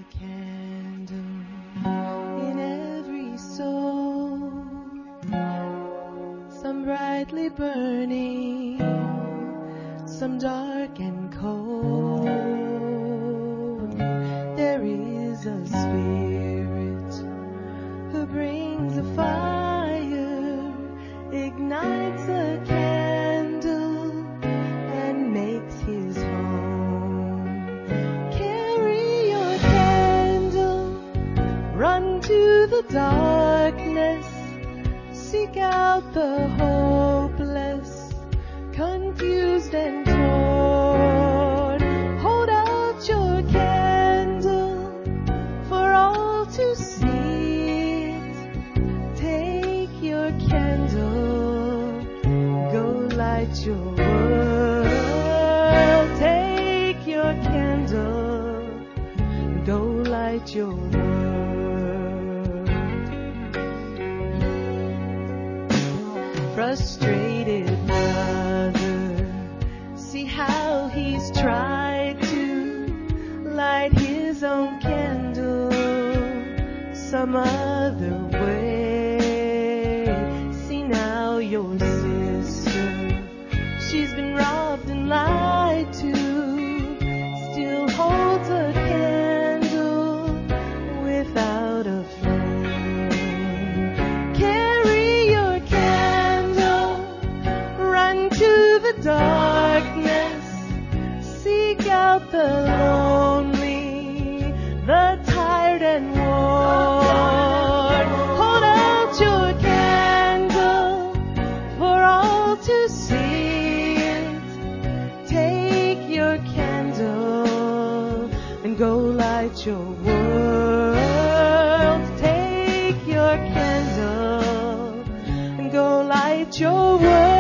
candle in every soul, some brightly burning, some dark and cold. There is a spirit who brings a fire, ignites a candle, and makes his home. Carry your candle, run to the darkness, seek out the hopeless, confused and torn. Hold out your candle for all to see it. Take your candle, go light your world. Take your candle, go light your world. Frustrated brother, see how he's tried to light his own candle some other way. See now your sister, she's been robbed and lied to, still holds a candle without a flame. Carry your candle, run to the darkness, seek out the lonely, the tired and worn. Hold out your candle for all to see it. Take your candle and go light your world. Take your candle and go light your world.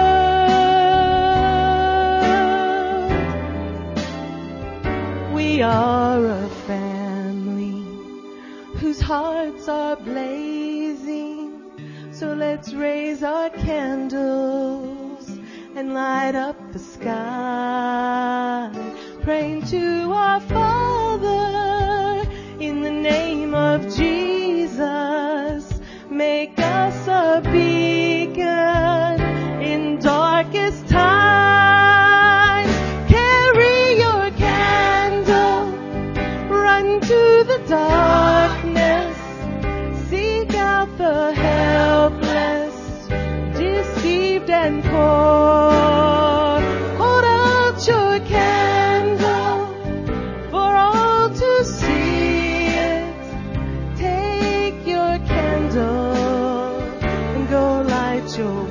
We are a family whose hearts are blazing, so let's raise our candles and light up the sky, praying to our Father in the name of Jesus. Make us a beacon in darkest times. Carry your candle, run to the darkness, seek out the helpless, deceived and poor. Hold out your candle for all to see it. Take your candle and go light your world.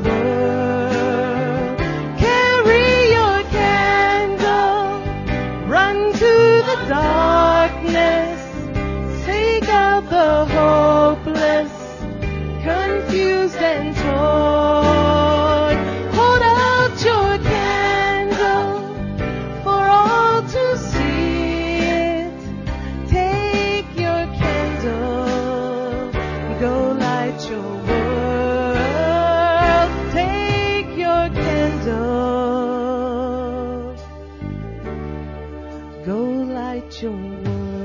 Carry your candle, run to the darkness, seek out the hopeless, confused and torn. Hold out your candle for all to see it. Take your candle, go light your world. Take your candle, go light your world.